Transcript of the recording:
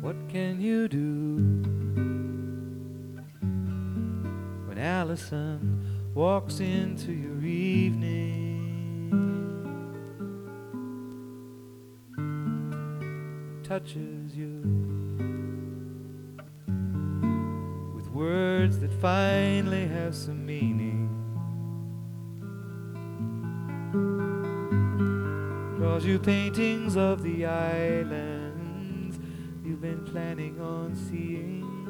What can you do when Allison walks into your evening, touches you with words that finally have some meaning, draws you paintings of the islands you've been planning on seeing?